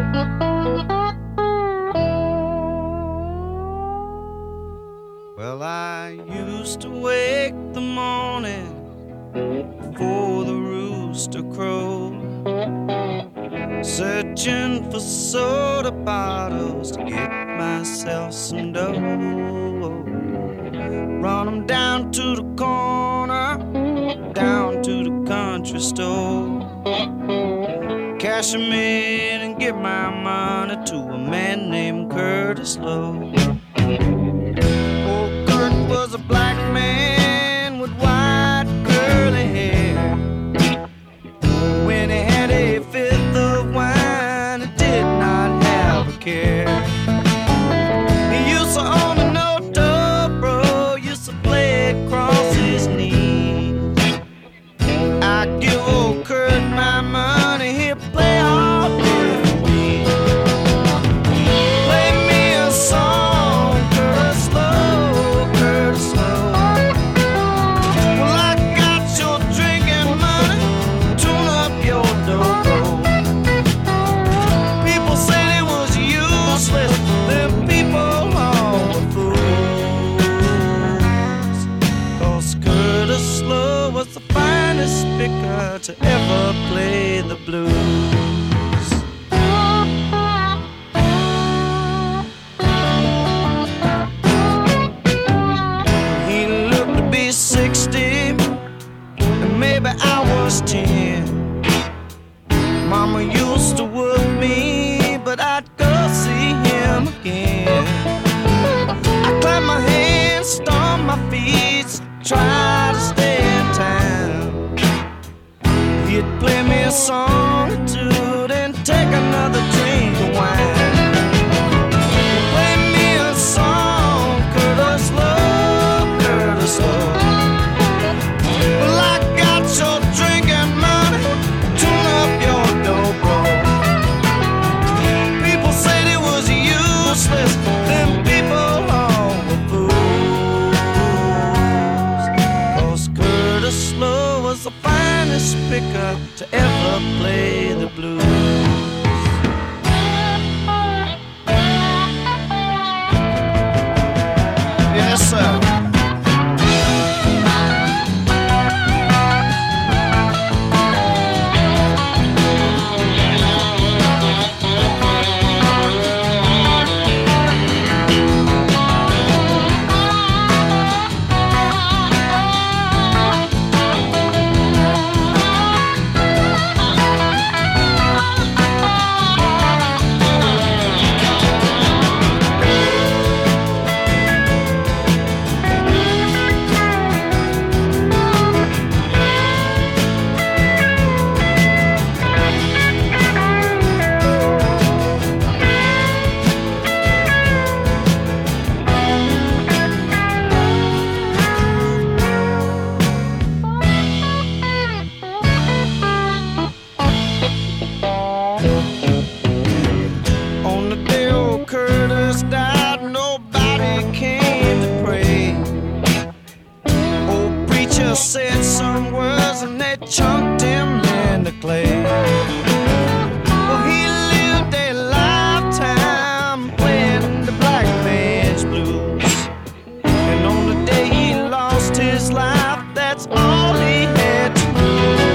Well, I used to wake the morning before the rooster crowed, searching for soda bottles to get myself some dough. Run 'em down to the corner, down to the country store, cash 'em in and give my money to a man named Curtis Lowe. Old Kurt was a black man with white curly hair. When he had a fifth of wine, he did not have a care. He used to own a no-dobro, used to play it across his knees. I give old Kurt my money, he'll play all day for me. Play me a song, Curtis Lowe, Curtis Lowe. Well, I got your drinking money, tune up your dobro. People said it was useless, them people all were fools. 'Cause Curtis Lowe was the finest speaker to ever play the blues. He looked to be 60, and maybe I was 10. Mama used to whoop me, but I'd go see him again. I clap my hands, stomp my feet, try to stay in town. He'd play me a song or two, then take another drink of wine. Play me a song, Curtis Lowe, Curtis Lowe. Well, I got your drinking money, tune up your dobro. People said it was useless, them people all were fools. 'Cause Curtis Lowe was the finest speaker to ever play the blues. Yes, sir. On the day old Curtis died, nobody came to pray. Old preacher said some words and they chunked him in the clay. Well, he lived a lifetime playing the black man's blues. And on the day he lost his life, that's all he had to do.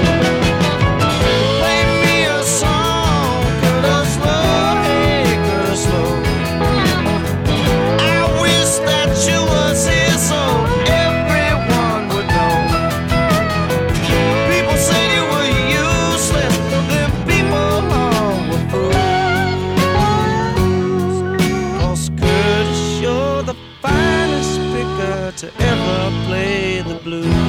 Play me a song, Curtis Lowe, hey, Curtis Lowe. I wish that you was here so everyone would know. People said you were useless, them people all were fools. 'Cause Curtis, you're the finest speaker to ever play the blues.